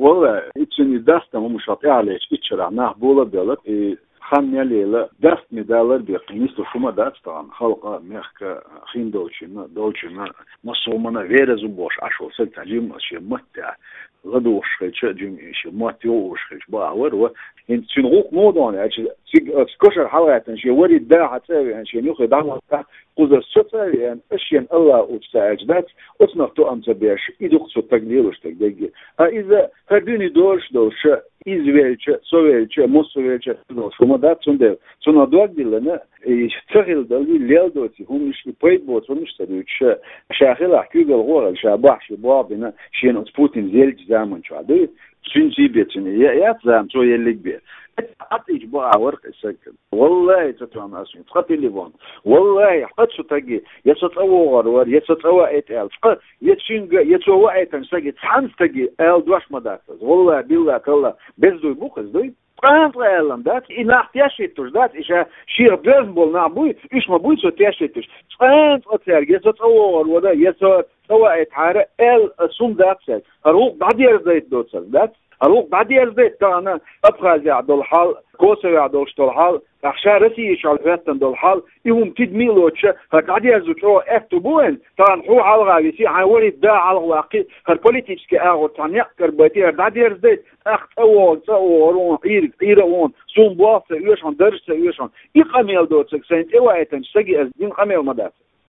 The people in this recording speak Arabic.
والله إتشني دست مش هتعلش إتشرع نحبولا بيلك خان يليلا دست مدالر بيقينيس شوما دست طبعا خلق ميخك خين دولشنا مصومنا غير زبوش عشو سلت جيم شي متع غدوش خيش جيم شي ماتيوش خيش باور و إن تنغوق نودون يعني كشر حوالي شي وري الداعة تسوي يعني شي نيوخي دعوة قدر ستة يعني أشياء الله وتساعدات أصنعتو أم تبيش إدوك ستقدير وشتقدير إذا هردوني دوش إزويلش سويلش موسويلش دوش وما دات سنة دوك دلنا تغيل دلي ليل دوتي هم مش يبيد بوت ومش تدوش شاخل أحكي بالغورة شابح شبابنا شين أتبوتين زيلج زامن شو عدي سنجي بيتني يا زام شو يليك بيه أتيج بقى ورق السكن والله تتوام أسمي تخطي اللي بون والله قد ستجي يستطور يستطوع إتقال يتسوى إتن سجي تحن تجي آل دوش مدافز والله بالله كلا بزدوي بوخز دوي قانت لهم دات إن احتياشيتوش دات إيش شير بيرنبول نعبوي إيش ما بوي سوتياشيتوش قانت أتسال يستطور وده يستطوع إتحارة آل سوم دات سال أروح بعد يرزيت دوتسال دات أروح بعد يرزيت كأنا أبغى يعدل الحال كوسة يعدل شتول الحال أخشى رسيش على فاتن دول الحال يوم تدميلوتش هكذا يرزوتشو أفتبوين طبعا هو على غايسي عوري دا على الواقع هالبوليتيكس أغو تانيق كربتير بعد يرزيت أخت أول صورون إيرون سوم بواسة يوشون درسة يوشون إقاميل دوتسك سنت إوايتن سجي أزدين قاميل مدافع